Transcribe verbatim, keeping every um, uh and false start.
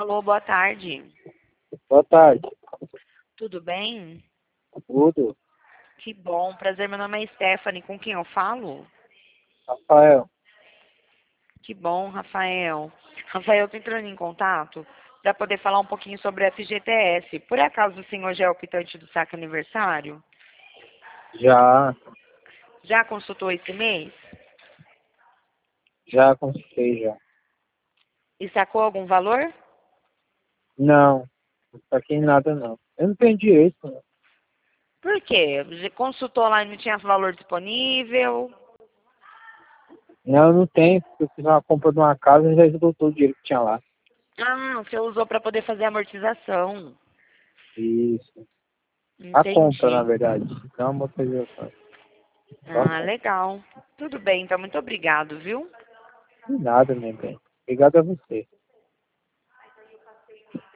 Alô, boa tarde. Boa tarde. Tudo bem? Tudo. Que bom, prazer. Meu nome é Stephanie. Com quem eu falo? Rafael. Que bom, Rafael. Rafael, eu tô entrando em contato para poder falar um pouquinho sobre o F G T S. Por acaso o senhor já é o optante do saque aniversário? Já, Já consultou esse mês? já consultei já. E sacou algum valor? Não, não saquei nada não. Eu não tenho direito, não. Por quê? Você consultou lá e não tinha valor disponível? Não, não tem, porque eu fiz uma compra de uma casa e já esgotou o dinheiro que tinha lá. Ah, você usou para poder fazer amortização. Isso. A compra, na Entendi. verdade. Não a motorização. Só a Ah, compra. legal. Tudo bem, então muito obrigado, viu? De nada, meu bem. Obrigado a você.